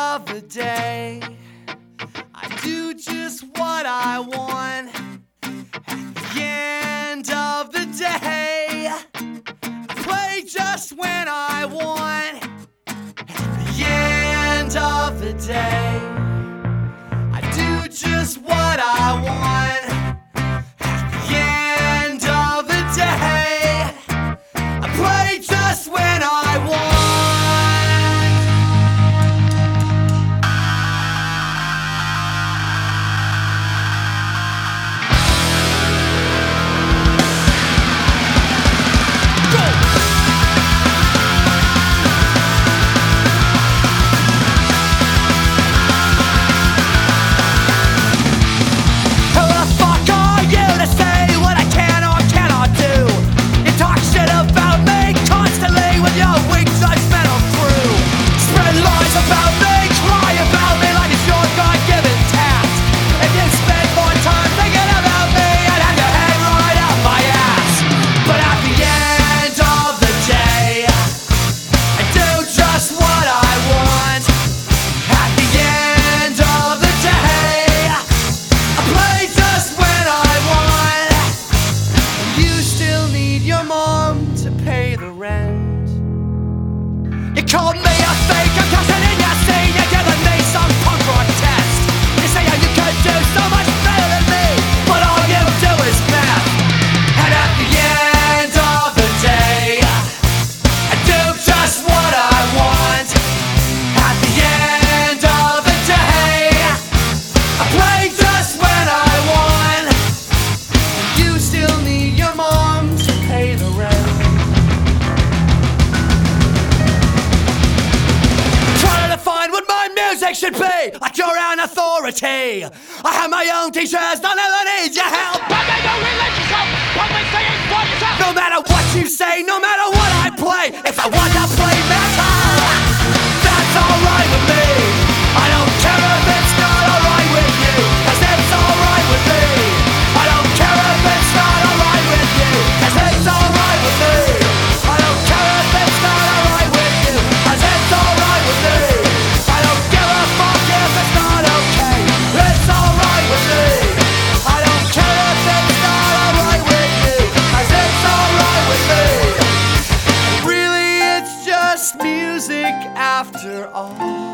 of the day, I do just what I want. At the end of the day, I play just when I want. At the end of the day, I do just what I want. At the end of the day, I play just when I want. You called me a fake, I'm cussing in your scene. You're giving me some punk rock test. You say how you could do so much better than me, but all you do is math. And at the end of the day, I do just what I want. At the end of the day, I play just when I want. You still need your mom to pay the rent. Music should be like your own authority. I have my own teachers, none of them need your help. But they don't religious help, public singing for yourself. No matter what you say, no matter what I play, if I want to play metal, that's alright with me. I don't care if it's not alright with you, cause it's alright with me. I don't care if it's not alright with you, cause it's alright with me. I don't care if it's not alright with you, cause it's alright with me. Music after all.